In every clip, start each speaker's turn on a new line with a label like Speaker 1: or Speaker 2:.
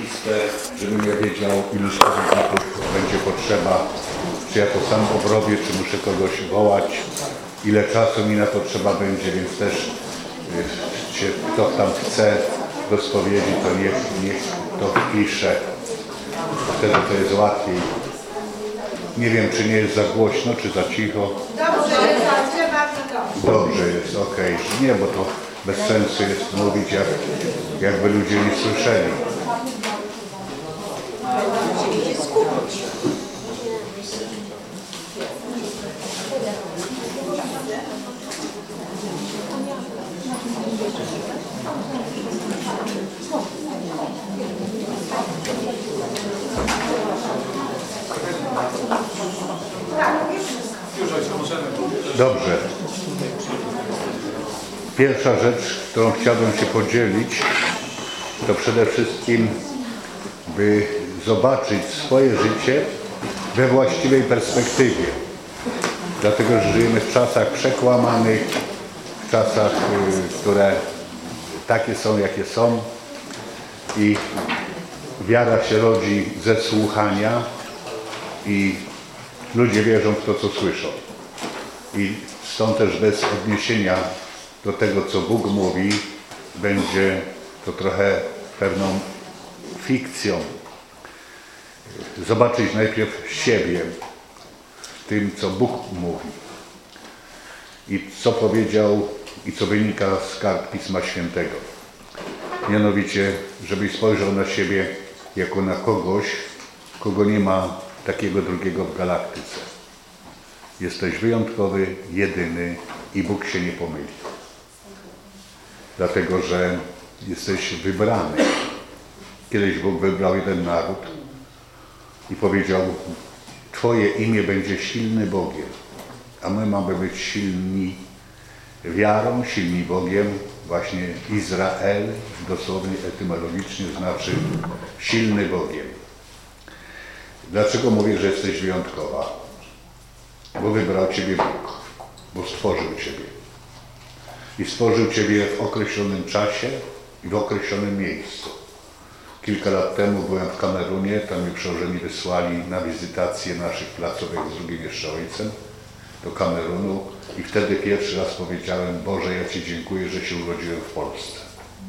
Speaker 1: listę, żebym ja wiedział, ilu spowiedników będzie potrzeba, czy ja to sam obrobię, czy muszę kogoś wołać, ile czasu mi na to trzeba będzie, więc też kto tam chce do spowiedzi, to niech to wpisze. Wtedy to jest łatwiej. Nie wiem, czy nie jest za głośno, czy za cicho. Dobrze jest, okej. Nie, bo to bez sensu jest mówić, jakby ludzie nie słyszeli. Dobrze. Pierwsza rzecz, którą chciałbym się podzielić, to przede wszystkim, by zobaczyć swoje życie we właściwej perspektywie. Dlatego, że żyjemy w czasach przekłamanych, w czasach, które takie są, jakie są i wiara się rodzi ze słuchania i ludzie wierzą w to, co słyszą. I stąd też bez odniesienia do tego, co Bóg mówi, będzie to trochę pewną fikcją. Zobaczyć najpierw siebie w tym, co Bóg mówi. I co powiedział i co wynika z kart Pisma Świętego. Mianowicie, żebyś spojrzał na siebie jako na kogoś, kogo nie ma takiego drugiego w galaktyce. Jesteś wyjątkowy, jedyny i Bóg się nie pomyli. Dlatego, że jesteś wybrany. Kiedyś Bóg wybrał jeden naród i powiedział: Twoje imię będzie silny Bogiem, a my mamy być silni wiarą, silni Bogiem. Właśnie Izrael, dosłownie etymologicznie znaczy silny Bogiem. Dlaczego mówię, że jesteś wyjątkowa? Bo wybrał Ciebie Bóg, bo stworzył Ciebie. I stworzył Ciebie w określonym czasie i w określonym miejscu. Kilka lat temu byłem w Kamerunie, tam mnie przełożeni wysłali na wizytację naszych placówek z drugim jeszcze ojcem do Kamerunu i wtedy pierwszy raz powiedziałem: Boże, ja Ci dziękuję, że się urodziłem w Polsce.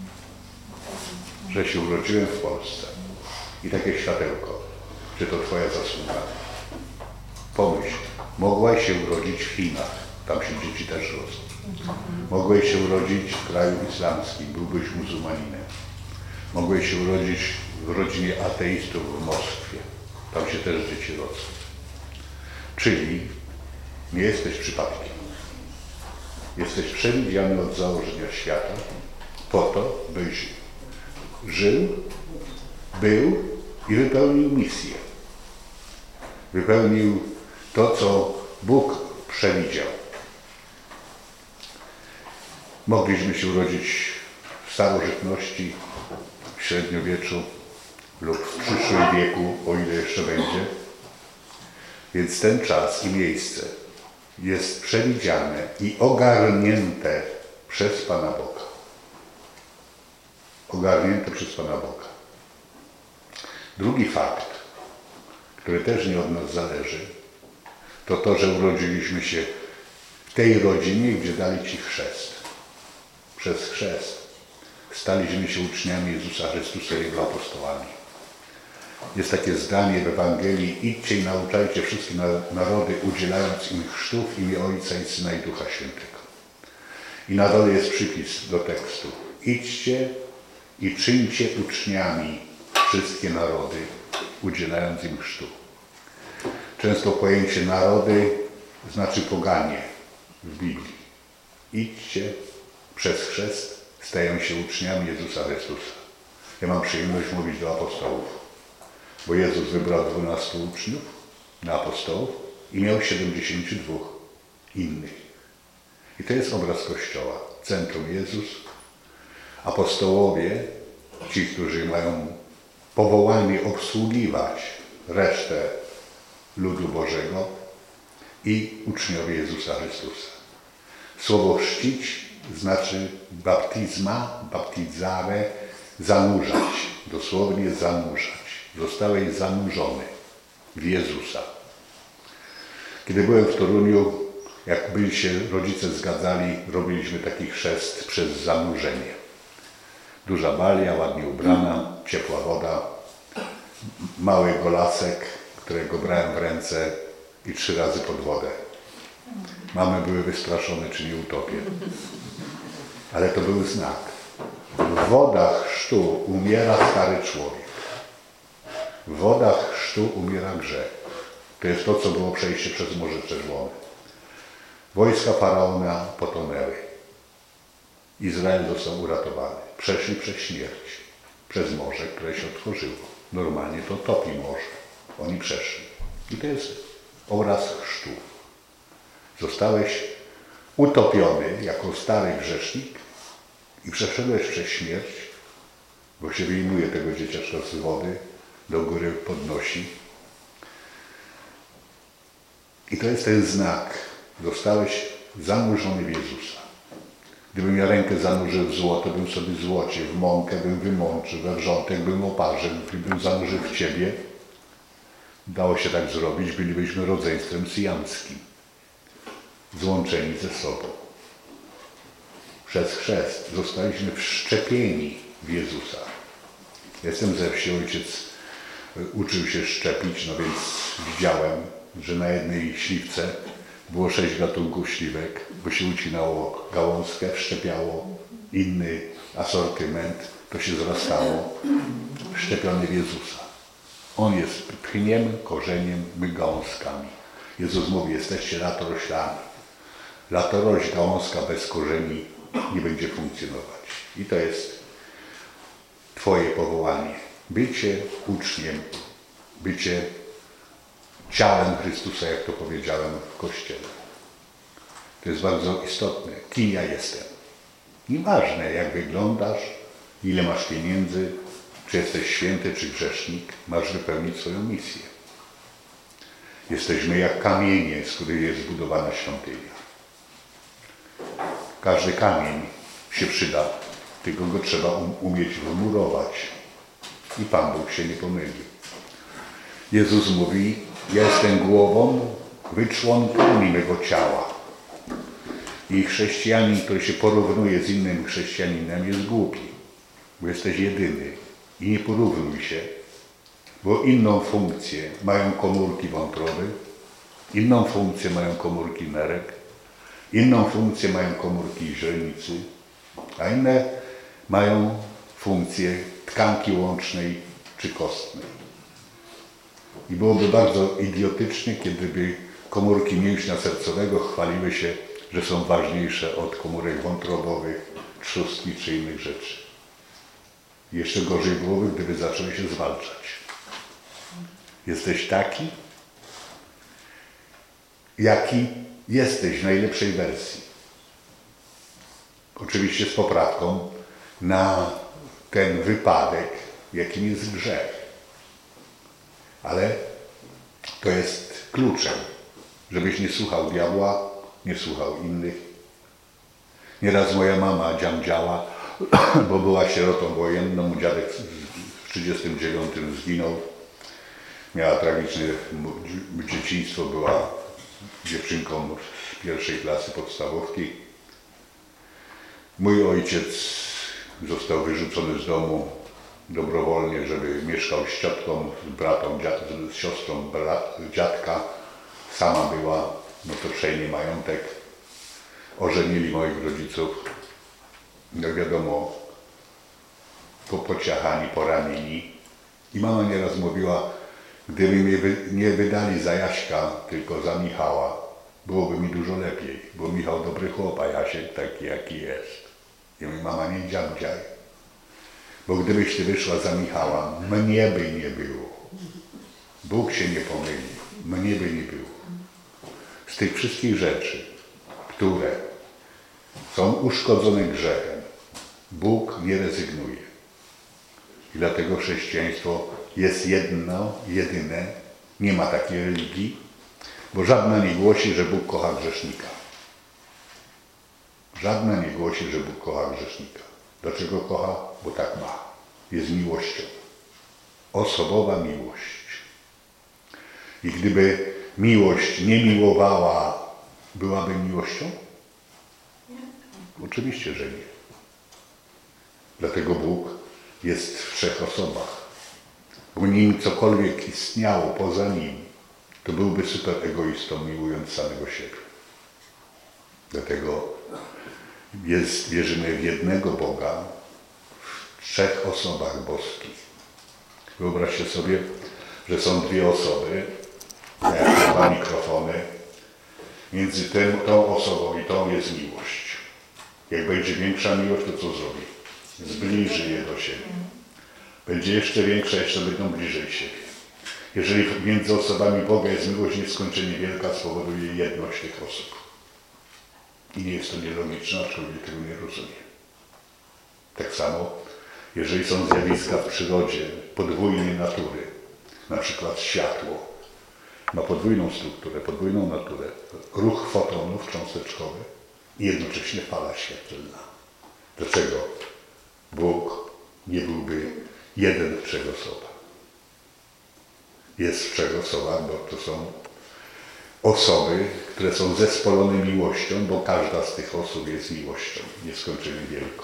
Speaker 1: Że się urodziłem w Polsce. I takie światełko. Czy to Twoja zasługa? Pomyśl, mogłaś się urodzić w Chinach, tam się dzieci też rodzą. Mogłeś się urodzić w kraju islamskim, byłbyś muzułmaninem. Mogłeś się urodzić w rodzinie ateistów w Moskwie, tam się też dzieci rodzą. Czyli nie jesteś przypadkiem. Jesteś przewidziany od założenia świata po to, byś żył, był i wypełnił misję. Wypełnił to, co Bóg przewidział. Mogliśmy się urodzić w starożytności, w średniowieczu lub w przyszłym wieku, o ile jeszcze będzie. Więc ten czas i miejsce jest przewidziane i ogarnięte przez Pana Boga. Ogarnięte przez Pana Boga. Drugi fakt, który też nie od nas zależy, to to, że urodziliśmy się w tej rodzinie, gdzie dali Ci chrzest. Przez chrzest staliśmy się uczniami Jezusa Chrystusa i Jego apostołami. Jest takie zdanie w Ewangelii: idźcie i nauczajcie wszystkie narody, udzielając im chrztu w imię Ojca i Syna i Ducha Świętego. I na dole jest przypis do tekstu: idźcie i czyńcie uczniami wszystkie narody, udzielając im chrztu. Często pojęcie narody znaczy poganie w Biblii. Idźcie, przez chrzest stają się uczniami Jezusa Chrystusa. Ja mam przyjemność mówić do apostołów, bo Jezus wybrał 12 uczniów na apostołów i miał 72 innych. I to jest obraz Kościoła. Centrum Jezus, apostołowie, ci, którzy mają powołanie obsługiwać resztę ludu Bożego, i uczniowie Jezusa Chrystusa. Słowo chrzcić znaczy baptizma, baptizare, zanurzać, dosłownie zanurzać. Zostałeś zanurzony w Jezusa. Kiedy byłem w Toruniu, jak byli się rodzice zgadzali, robiliśmy taki chrzest przez zanurzenie. Duża balia, ładnie ubrana, ciepła woda, mały golasek, którego brałem w ręce i 3 razy pod wodę. Mamy były wystraszone, czy nie utopię. Ale to był znak. W wodach chrztu umiera stary człowiek. W wodach chrztu umiera grzech. To jest to, co było przejście przez Morze Czerwone. Wojska Faraona potonęły. Izrael został uratowany. Przeszli przez śmierć, przez morze, które się otworzyło. Normalnie to topi morze. Oni przeszli. I to jest obraz chrztu. Zostałeś utopiony jako stary grzesznik i przeszedłeś przez śmierć, bo się wyjmuje tego dzieciaczka z wody, do góry podnosi. I to jest ten znak. Zostałeś zanurzony w Jezusa. Gdybym ja rękę zanurzył w złoto, bym sobie w złocie, w mąkę bym wymączył, we wrzątek bym oparzył, gdybym zanurzył w Ciebie. Dało się tak zrobić, bylibyśmy rodzeństwem syjamskim, złączeni ze sobą. Przez chrzest zostaliśmy wszczepieni w Jezusa. Jestem ze wsi, ojciec uczył się szczepić, no więc widziałem, że na jednej śliwce było 6 gatunków śliwek, bo się ucinało gałązkę, wszczepiało inny asortyment, to się zrastało, wszczepiony w Jezusa. On jest pchniem, korzeniem, my gałązkami. Jezus mówi, jesteście latoroślami. Latorość, gałązka bez korzeni nie będzie funkcjonować. I to jest Twoje powołanie. Bycie uczniem, bycie ciałem Chrystusa, jak to powiedziałem w Kościele. To jest bardzo istotne. Kim ja jestem? Nieważne, jak wyglądasz, ile masz pieniędzy, czy jesteś święty, czy grzesznik, masz wypełnić swoją misję. Jesteśmy jak kamienie, z których jest zbudowana świątynia. Każdy kamień się przyda, tylko go trzeba umieć wymurować. I Pan Bóg się nie pomyli. Jezus mówi, ja jestem głową, wy członkami mego ciała. I chrześcijanin, który się porównuje z innym chrześcijaninem, jest głupi, bo jesteś jedyny. I nie porównuj się, bo inną funkcję mają komórki wątroby, inną funkcję mają komórki nerek, inną funkcję mają komórki źrenicy, a inne mają funkcję tkanki łącznej czy kostnej. I byłoby bardzo idiotycznie, kiedyby komórki mięśnia sercowego chwaliły się, że są ważniejsze od komórek wątrobowych, trzustki czy innych rzeczy. Jeszcze gorzej byłoby, gdyby zaczęły się zwalczać. Jesteś taki, jaki jesteś w najlepszej wersji. Oczywiście z poprawką na ten wypadek, jakim jest grzech. Ale to jest kluczem, żebyś nie słuchał diabła, nie słuchał innych. Nieraz moja mama dziamdziała, bo była sierotą wojenną, mój dziadek w 1939 zginął. Miała tragiczne dzieciństwo, była dziewczynką z 1. klasy podstawówki. Mój ojciec został wyrzucony z domu dobrowolnie, żeby mieszkał z ciotką, z bratą, z siostrą dziadka. Sama była, no to przejmie majątek. Ożenili moich rodziców. No wiadomo, pociachani, poranieni. I mama nieraz mówiła, gdyby mnie nie wydali za Jaśka, tylko za Michała, byłoby mi dużo lepiej, bo Michał dobry chłop, a Jasiek taki jaki jest. I mówi, mama, nie dziamdziaj, bo gdybyś ty wyszła za Michała, mnie by nie było. Bóg się nie pomyli, mnie by nie było. Z tych wszystkich rzeczy, które są uszkodzone grzechem, Bóg nie rezygnuje. I dlatego chrześcijaństwo jest jedno, jedyne, nie ma takiej religii, bo żadna nie głosi, że Bóg kocha grzesznika. Żadna nie głosi, że Bóg kocha grzesznika. Dlaczego kocha? Bo tak ma. jest miłością. Osobowa miłość. I gdyby miłość nie miłowała, byłaby miłością? Oczywiście, że nie. Dlatego Bóg jest w trzech osobach. Bo nim cokolwiek istniało poza Nim, to byłby super egoistą, miłując samego siebie. Dlatego wierzymy w jednego Boga w trzech osobach boskich. Wyobraźcie sobie, że są dwie osoby, jak dwa mikrofony. Między tą osobą i tą jest miłość. Jak będzie większa miłość, to co zrobi? Zbliży je do siebie. Będzie jeszcze większa, jeszcze będą bliżej siebie. Jeżeli między osobami Boga jest miłość nieskończenie wielka, spowoduje jedność tych osób. I nie jest to nielogiczne, aczkolwiek tego nie rozumie. Tak samo, jeżeli są zjawiska w przyrodzie podwójnej natury, na przykład światło, ma podwójną strukturę, podwójną naturę, ruch fotonów cząsteczkowy i jednocześnie fala świetlna. Dlaczego Bóg nie byłby jeden w trzech osobach? Jest w trzech osobach, bo to są osoby, które są zespolone miłością, bo każda z tych osób jest miłością, nieskończenie wielką.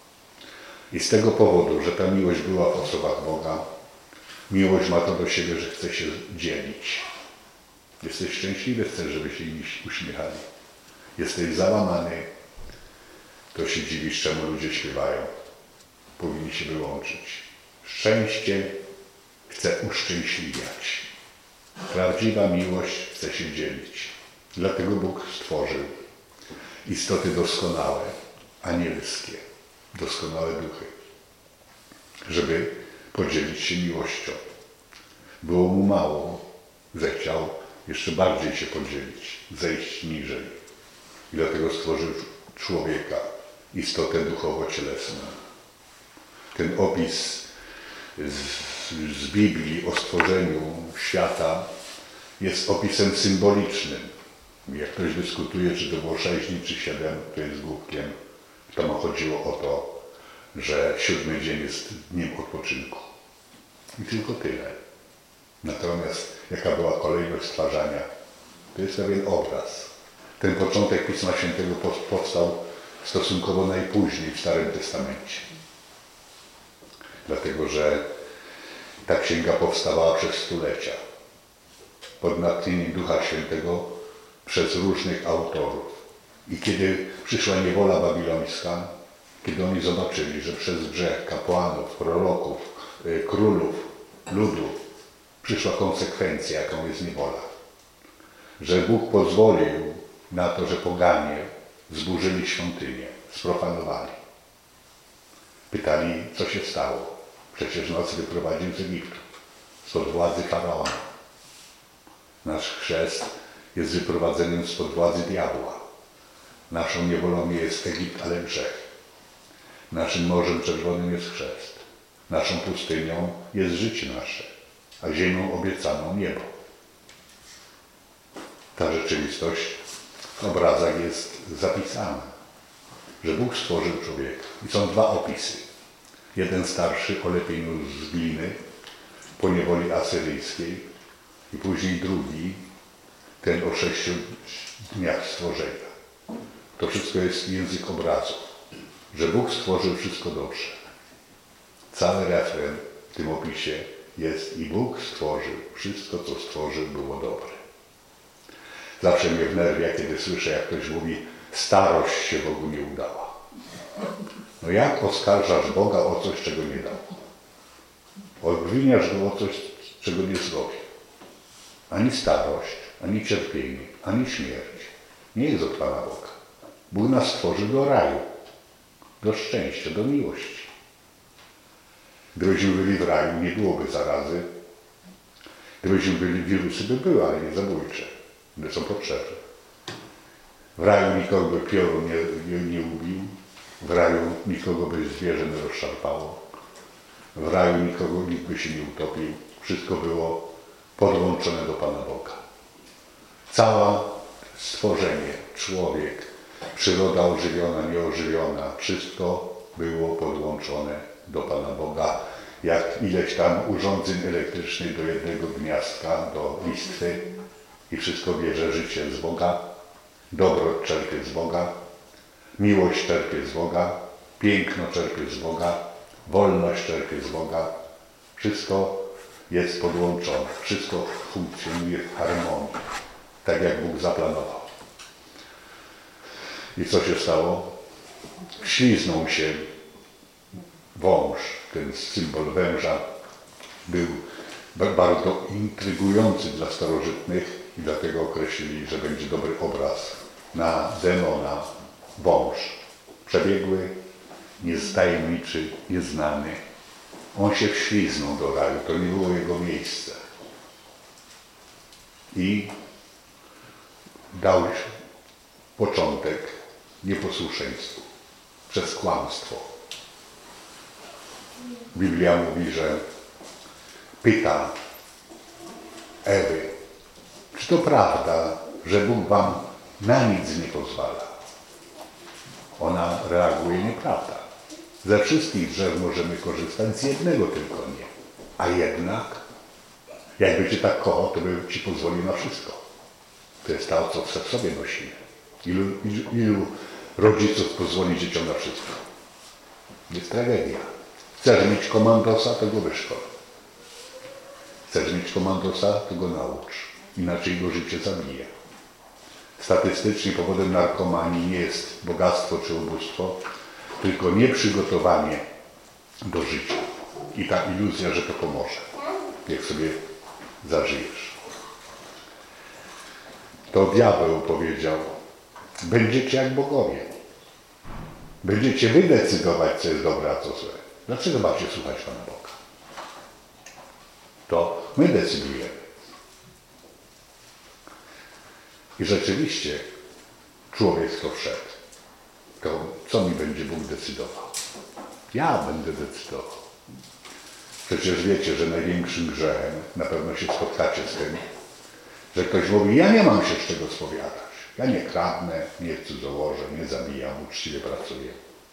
Speaker 1: I z tego powodu, że ta miłość była w osobach Boga, miłość ma to do siebie, że chce się dzielić. Jesteś szczęśliwy, chcesz, żeby się inni uśmiechali. Jesteś załamany, to się dziwisz, czemu ludzie śpiewają. Powinni się wyłączyć. Szczęście chce uszczęśliwiać. Prawdziwa miłość chce się dzielić. Dlatego Bóg stworzył istoty doskonałe, anielskie, doskonałe duchy, żeby podzielić się miłością. Było mu mało, zechciał jeszcze bardziej się podzielić, zejść niżej. I dlatego stworzył człowieka, istotę duchowo-cielesną. Ten opis z Biblii o stworzeniu świata jest opisem symbolicznym. Jak ktoś dyskutuje, czy to było 6 dni, czy 7, to jest głupkiem. To chodziło o to, że 7 dzień jest dniem odpoczynku. I tylko tyle. Natomiast jaka była kolejność stwarzania? To jest pewien obraz. Ten początek Pisma Świętego powstał stosunkowo najpóźniej w Starym Testamencie. Dlatego, że ta księga powstawała przez stulecia. Pod natchnieniem Ducha Świętego przez różnych autorów. I kiedy przyszła niewola babilońska, kiedy oni zobaczyli, że przez grzech kapłanów, proroków, królów, ludu przyszła konsekwencja, jaką jest niewola. Że Bóg pozwolił na to, że poganie zburzyli świątynię, sprofanowali. Pytali, co się stało. Przecież nas wyprowadził z Egiptu, spod władzy Faraona. Nasz chrzest jest wyprowadzeniem spod władzy diabła. Naszą niewolą nie jest Egipt, ale grzech. Naszym Morzem Czerwonym jest chrzest. Naszą pustynią jest życie nasze, a ziemią obiecaną niebo. Ta rzeczywistość w obrazach jest zapisana, że Bóg stworzył człowieka. I są dwa opisy. Jeden starszy o lepieniu z gliny po niewoli asyryjskiej i później drugi, ten o 6 dniach stworzenia. To wszystko jest język obrazów, że Bóg stworzył wszystko dobrze. Cały refren w tym opisie jest i Bóg stworzył, wszystko co stworzył było dobre. Zawsze mnie wnerwia, kiedy słyszę, jak ktoś mówi, starość się Bogu nie udała. No jak oskarżasz Boga o coś, czego nie dał? Obwiniasz Go o coś, czego nie zrobił. Ani starość, ani cierpienie, ani śmierć nie jest od Pana Boga. Bóg nas stworzył do raju, do szczęścia, do miłości. Gdybyśmy byli w raju, nie byłoby zarazy. Gdybyśmy byli, wirusy by były, ale nie zabójcze. One są potrzebne. W raju nikogo by piorun nie ubił. W raju nikogo by zwierzę nie rozszarpało. W raju nikt by się nie utopił. Wszystko było podłączone do Pana Boga. Całe stworzenie, człowiek, przyroda ożywiona, nieożywiona, wszystko było podłączone do Pana Boga jak ileś tam urządzeń elektrycznych do jednego gniazdka, do listwy i wszystko bierze życie z Boga, dobro czerpie z Boga, miłość czerpie z Boga, piękno czerpie z Boga, wolność czerpie z Boga. Wszystko jest podłączone, wszystko funkcjonuje w harmonii, tak jak Bóg zaplanował. I co się stało? Śliznął się wąż, ten symbol węża był bardzo intrygujący dla starożytnych i dlatego określili, że będzie dobry obraz na demona wąż. Przebiegły, tajemniczy, nieznany. On się wśliznął do raju, to nie było jego miejsce. I dał początek nieposłuszeństwu przez kłamstwo. Biblia mówi, że pyta Ewy, czy to prawda, że Bóg wam na nic nie pozwala? Ona reaguje, nieprawda. Ze wszystkich drzew możemy korzystać, z jednego tylko nie. A jednak, jakby cię tak kochał, to by ci pozwolił na wszystko. To jest to, co w sobie nosimy. Ilu rodziców pozwoli dzieciom na wszystko? Jest tragedia. Chcesz mieć komandosa, to go wyszkol. Chcesz mieć komandosa, to go naucz. Inaczej go życie zabije. Statystycznie powodem narkomanii nie jest bogactwo czy ubóstwo, tylko nieprzygotowanie do życia. I ta iluzja, że to pomoże, jak sobie zażyjesz. To diabeł powiedział, będziecie jak bogowie. Będziecie wy decydować, co jest dobre, a co złe. Dlaczego macie słuchać Pana Boga? To my decydujemy. I rzeczywiście człowiek w to wszedł. To co mi będzie Bóg decydował? Ja będę decydował. Przecież wiecie, że największym grzechem, na pewno się spotkacie z tym, że ktoś mówi, ja nie mam się z czego spowiadać. Ja nie kradnę, nie cudzołożę, nie zabijam, uczciwie pracuję.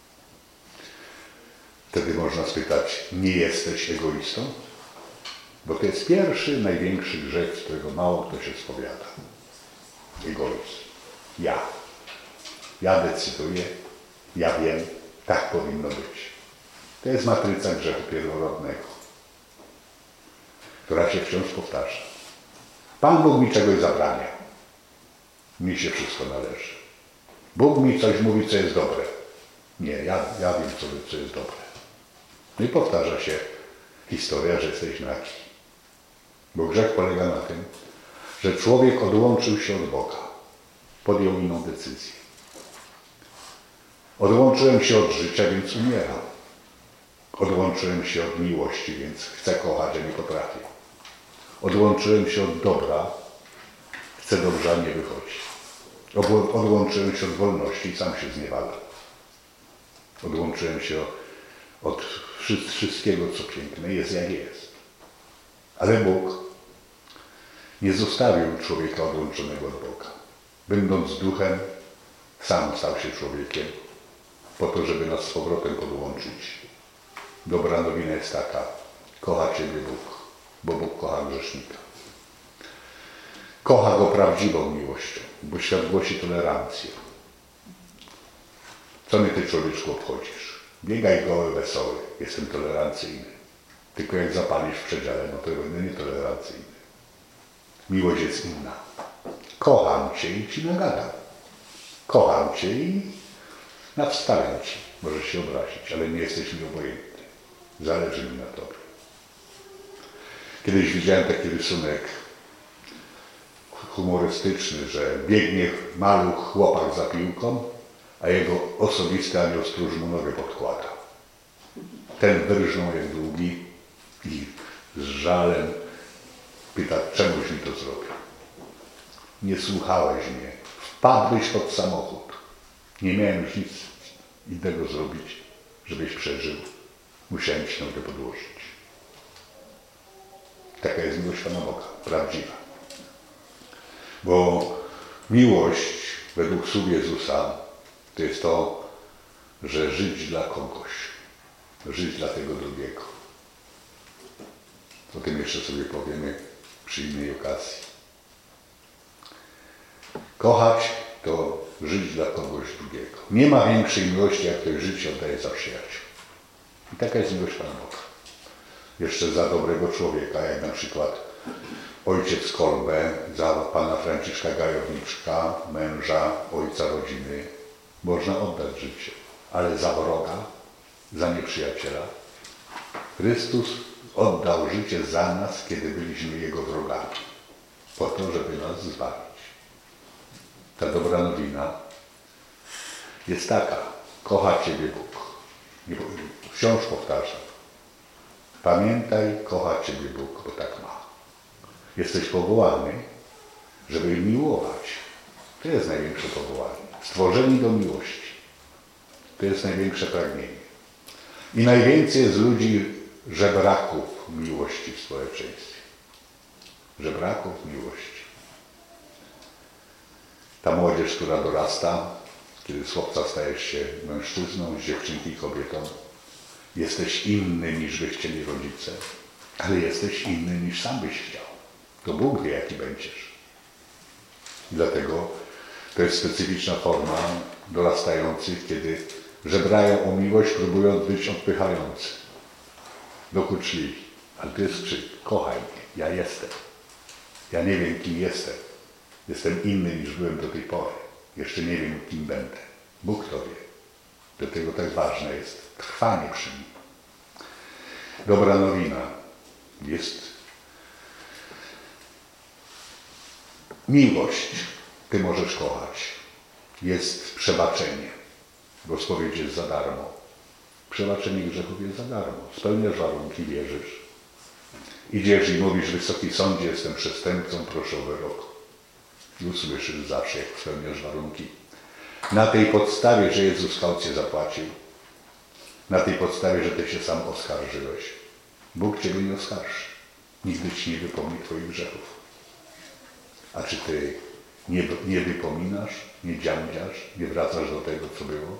Speaker 1: Wtedy można spytać, nie jesteś egoistą? Bo to jest pierwszy, największy grzech, z którego mało kto się spowiada. Egoizm. Ja. Ja decyduję, ja wiem, tak powinno być. To jest matryca grzechu pierworodnego, która się wciąż powtarza. Pan Bóg mi czegoś zabrania. Mi się wszystko należy. Bóg mi coś mówi, co jest dobre. Nie, ja wiem, co jest dobre. No i powtarza się historia, że jesteś nagi. Bo grzech polega na tym, że człowiek odłączył się od Boga. Podjął inną decyzję. Odłączyłem się od życia, więc umieram. Odłączyłem się od miłości, więc chcę kochać, a nie potrafię. Odłączyłem się od dobra, chcę dobrze, a nie wychodzi. Odłączyłem się od wolności i sam się zniewalam. Odłączyłem się od wszystkiego, co piękne jest, jak jest. Ale Bóg nie zostawił człowieka odłączonego od Boga. Będąc duchem, sam stał się człowiekiem, po to, żeby nas z powrotem podłączyć. Dobra nowina jest taka, kocha Ciebie Bóg, bo Bóg kocha grzesznika. Kocha go prawdziwą miłością, bo świat głosi tolerancję. Co mnie Ty, człowieczku, obchodzisz? Biegaj goły, wesoły, jestem tolerancyjny. Tylko jak zapalisz w przedziale, no to będę nietolerancyjny. Miłość jest inna. Kocham Cię i Ci nagadam. Kocham Cię i nawstawiam Ci. Możesz się obrazić, ale nie jesteś mi obojętny. Zależy mi na Tobie. Kiedyś widziałem taki rysunek humorystyczny, że biegnie maluch, chłopak za piłką, a jego osobisty anioł stróż mu nogę podkłada. Ten wyrżnął jak długi i z żalem pyta, czemuś mi to zrobił. Nie słuchałeś mnie, wpadłeś pod samochód. Nie miałem już nic innego zrobić, żebyś przeżył. Musiałem ci nogę podłożyć. Taka jest miłość Pana Boga, prawdziwa. Bo miłość według słów Jezusa to jest to, że żyć dla kogoś, żyć dla tego drugiego. O tym jeszcze sobie powiemy przy innej okazji. Kochać to żyć dla kogoś drugiego. Nie ma większej miłości, jak ktoś życie oddaje za przyjaciół. I taka jest miłość Pana Boga. Jeszcze za dobrego człowieka, jak na przykład ojciec Kolbe, za pana Franciszka Gajowniczka, męża, ojca rodziny, można oddać życie. Ale za wroga, za nieprzyjaciela, Chrystus oddał życie za nas, kiedy byliśmy Jego wrogami, po to, żeby nas zbawić. Ta dobra nowina jest taka: kocha Ciebie Bóg. Wciąż powtarzam. Pamiętaj, kocha Ciebie Bóg, bo tak ma. Jesteś powołany, żeby miłować. To jest największe powołanie. Stworzeni do miłości. To jest największe pragnienie. I najwięcej jest ludzi żebraków miłości w społeczeństwie. Żebraków miłości. Ta młodzież, która dorasta, kiedy z chłopca stajesz się mężczyzną, z dziewczynki kobietą, jesteś inny niż by chcieli rodzice, ale jesteś inny niż sam byś chciał. To Bóg wie, jaki będziesz. Dlatego to jest specyficzna forma dorastających, kiedy żebrają o miłość, próbując być odpychający, dokuczliwi. Ale to jest krzyk: kochaj mnie, ja jestem. Ja nie wiem, kim jestem. Jestem inny niż byłem do tej pory. Jeszcze nie wiem, kim będę. Bóg to wie. Dlatego tak ważne jest trwanie przy nim. Dobra nowina jest miłość. Ty możesz kochać. Jest przebaczenie. Bo spowiedź jest za darmo. Przebaczenie grzechów jest za darmo. Spełniasz warunki, wierzysz. Idziesz i mówisz: Wysoki Sądzie, jestem przestępcą, proszę o wyrok. I usłyszysz zawsze, jak spełniasz warunki. Na tej podstawie, że Jezus kaucję zapłacił. Na tej podstawie, że Ty się sam oskarżyłeś. Bóg Ciebie nie oskarży. Nigdy Ci nie wypomni Twoich grzechów. A czy Ty nie wypominasz, nie dziamdziasz, nie wracasz do tego, co było?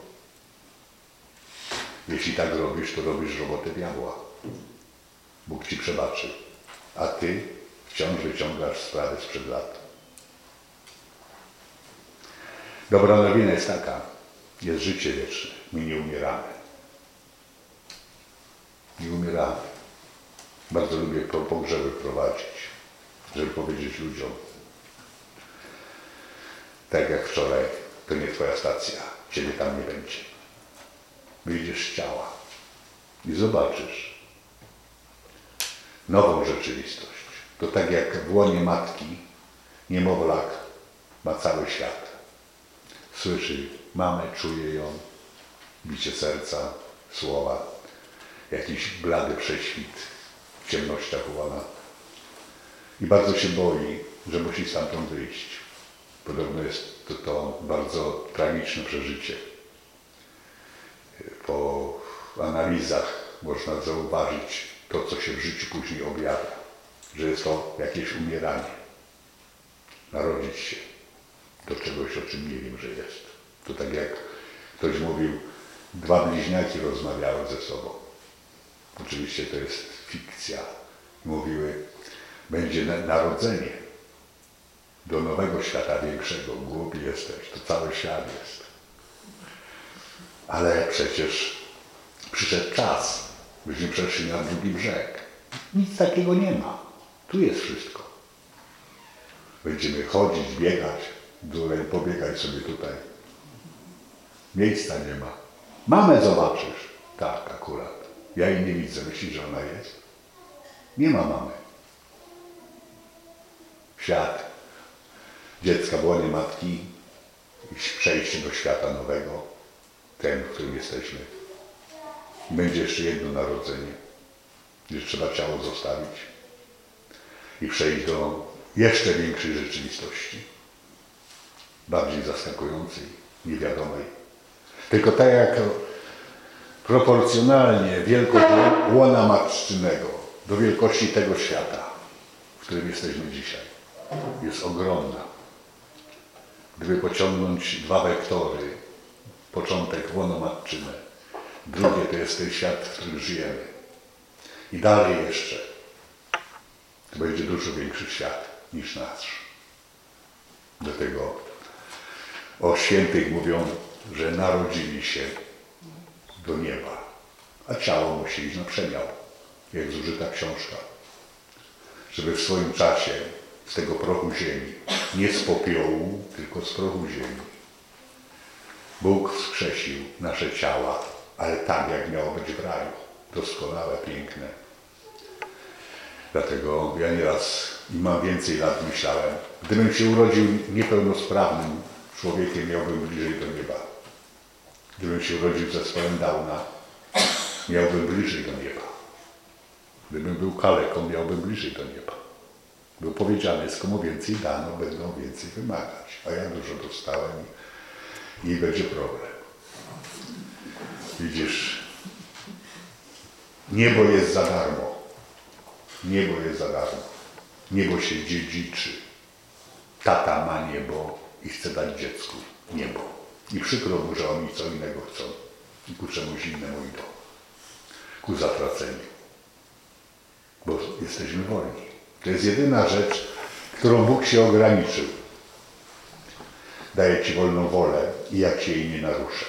Speaker 1: Jeśli tak robisz, to robisz robotę diabła. Bóg Ci przebaczy, a Ty wciąż wyciągasz sprawę sprzed lat. Dobra nowina jest taka: jest życie wieczne. My nie umieramy. Nie umieramy. Bardzo lubię pogrzeby prowadzić, żeby powiedzieć ludziom: tak jak wczoraj, to nie Twoja stacja, Ciebie tam nie będzie. Wyjdziesz z ciała i zobaczysz nową rzeczywistość. To tak jak w łonie matki niemowlak ma cały świat. Słyszy mamę, czuje ją, bicie serca, słowa, jakiś blady prześwit w ciemnościach łona. I bardzo się boi, że musi stamtąd wyjść. Podobno jest to bardzo tragiczne przeżycie. Po analizach można zauważyć to, co się w życiu później objawia, że jest to jakieś umieranie. Narodzić się do czegoś, o czym nie wiem, że jest. To tak jak ktoś mówił, dwa bliźniaki rozmawiały ze sobą. Oczywiście to jest fikcja. Mówiły: będzie narodzenie do nowego świata większego. Głupi jesteś, to cały świat jest. Ale przecież przyszedł czas, byśmy przeszli na drugi brzeg. Nic takiego nie ma. Tu jest wszystko. Będziemy chodzić, biegać. Dulej, pobiegaj sobie tutaj. Miejsca nie ma. Mamę zobaczysz. Tak, akurat. Ja jej nie widzę. Myślisz, że ona jest? Nie ma mamy. Świat dziecka w łonie matki i przejście do świata nowego, ten, w którym jesteśmy. Będzie jeszcze jedno narodzenie, gdzie trzeba ciało zostawić i przejść do jeszcze większej rzeczywistości, bardziej zaskakującej, niewiadomej. Tylko tak jak proporcjonalnie wielkość łona matczynego do wielkości tego świata, w którym jesteśmy dzisiaj, jest ogromna. Gdyby pociągnąć dwa wektory, początek łono matczyne, drugie to jest ten świat, w którym żyjemy. I dalej jeszcze to będzie dużo większy świat niż nasz. Dlatego o świętych mówią, że narodzili się do nieba, a ciało musi iść na przemiał, jak zużyta książka, żeby w swoim czasie z tego prochu ziemi, nie z popiołu, tylko z prochu ziemi, Bóg wskrzesił nasze ciała, ale tak, jak miało być w raju, doskonałe, piękne. Dlatego ja nieraz, im mam więcej lat, myślałem, gdybym się urodził niepełnosprawnym człowiekiem, miałbym bliżej do nieba. Gdybym się urodził ze swoim Downa, miałbym bliżej do nieba. Gdybym był kaleką, miałbym bliżej do nieba. Było powiedziane, z komu więcej dano, będą więcej wymagać. A ja dużo dostałem i będzie problem. Widzisz, niebo jest za darmo. Niebo jest za darmo. Niebo się dziedziczy. Tata ma niebo i chce dać dziecku niebo. I przykro mu, że oni co innego chcą. I ku czemuś innemu idą. Ku zatraceniu. Bo jesteśmy wolni. To jest jedyna rzecz, którą Bóg się ograniczył. Daje ci wolną wolę i jak się jej nie naruszę.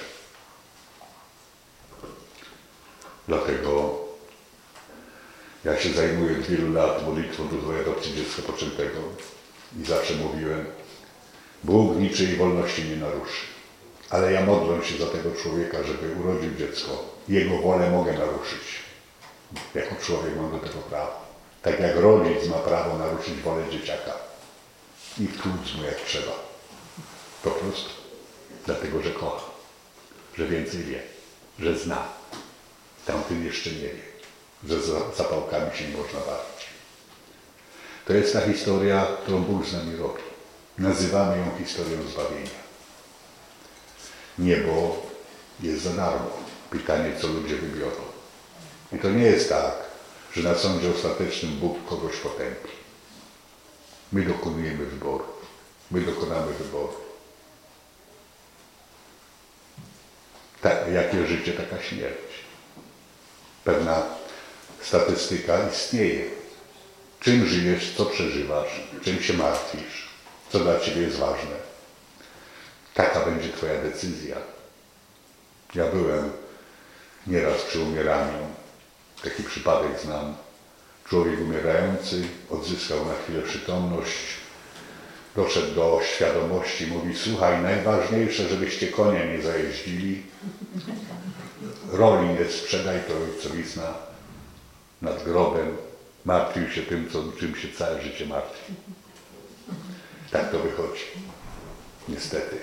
Speaker 1: Dlatego ja się zajmuję od wielu lat modlitwą do adopcji dziecka poczętego i zawsze mówiłem, Bóg niczyjej wolności nie naruszy. Ale ja modlę się za tego człowieka, żeby urodził dziecko. Jego wolę mogę naruszyć. Jako człowiek mam do tego prawo. Tak jak rodzic ma prawo naruszyć wolę dzieciaka i tłuc mu jak trzeba. Po prostu. Dlatego, że kocha. Że więcej wie. Że zna. Tamtym jeszcze nie wie. Że za zapałkami się nie można bawić. To jest ta historia, którą Bóg z nami robi. Nazywamy ją historią zbawienia. Niebo jest za darmo. Pytanie, co ludzie wybiorą. I to nie jest tak, że na sądzie ostatecznym Bóg kogoś potępi. My dokonujemy wyboru. My dokonamy wyboru. Jakie życie, taka śmierć. Pewna statystyka istnieje. Czym żyjesz, co przeżywasz, czym się martwisz, co dla ciebie jest ważne. Taka będzie twoja decyzja. Ja byłem nieraz przy umieraniu. Taki przypadek znam. Człowiek umierający odzyskał na chwilę przytomność, doszedł do świadomości, mówi, słuchaj, najważniejsze, żebyście konia nie zajeździli. Roli nie sprzedaj, to ojcowi nad grobem. Martwił się tym, czym się całe życie martwi. Tak to wychodzi. Niestety.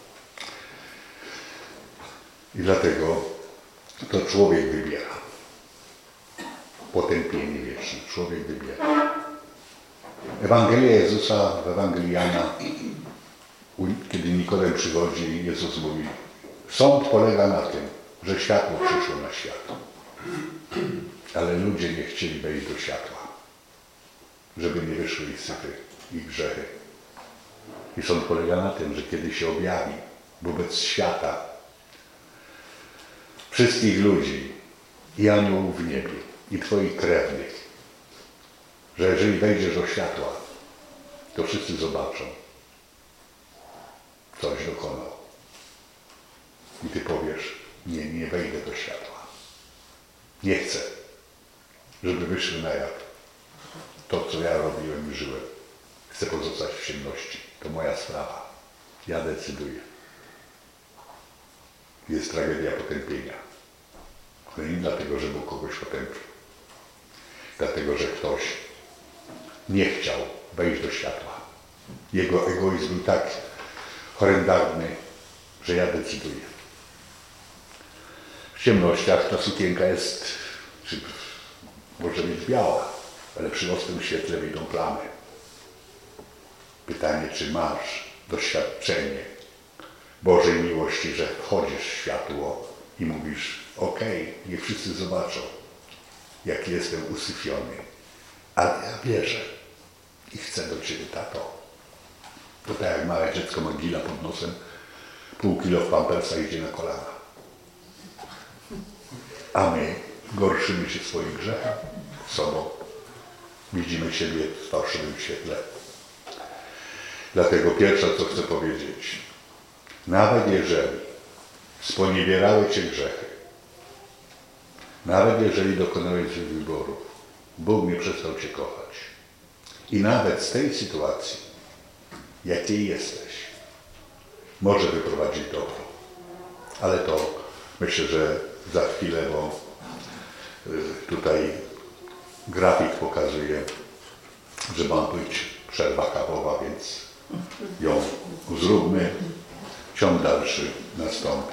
Speaker 1: I dlatego to człowiek wybiera. Potępienie wieczne. Człowiek wybiera. Ewangelia Jezusa w Ewangelii Jana, kiedy Nikodem przychodzi, Jezus mówi, sąd polega na tym, że światło przyszło na świat. Ale ludzie nie chcieli wejść do światła, żeby nie wyszły ich syfy, ich grzechy. I sąd polega na tym, że kiedy się objawi wobec świata wszystkich ludzi i aniołów w niebie i twoich krewnych, że jeżeli wejdziesz do światła, to wszyscy zobaczą, coś dokonał. I ty powiesz, nie wejdę do światła. Nie chcę, żeby wyszły na jaw to, co ja robiłem i żyłem. Chcę pozostać w ciemności. To moja sprawa. Ja decyduję. Jest tragedia potępienia. Ale nie dlatego, że Bóg kogoś potępił. Dlatego, że ktoś nie chciał wejść do światła. Jego egoizm był tak horrendalny, że ja decyduję. W ciemnościach ta sukienka jest, może być biała, ale przy ostrym świetle wyjdą plamy. Pytanie, czy masz doświadczenie Bożej miłości, że wchodzisz w światło i mówisz, okej, niech wszyscy zobaczą, jak jestem usyfiony, ale ja wierzę i chcę do Ciebie, tato. To tak jak małe dziecko ma gila pod nosem, pół kilo w pampersa idzie na kolana. A my gorszymy się swoim grzechem, sobą. widzimy siebie w fałszywym świetle. Dlatego pierwsze, co chcę powiedzieć, nawet jeżeli sponiewierały Cię grzechy, nawet jeżeli dokonałeś złych wyborów, Bóg nie przestał Cię kochać. I nawet z tej sytuacji, jakiej jesteś, może wyprowadzić dobro. Ale to myślę, że za chwilę, bo tutaj grafik pokazuje, że ma być przerwa kawowa, więc ją zróbmy. Ciąg dalszy nastąpi.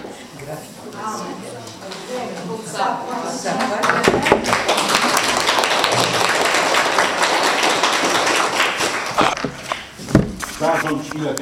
Speaker 2: Zarządź ile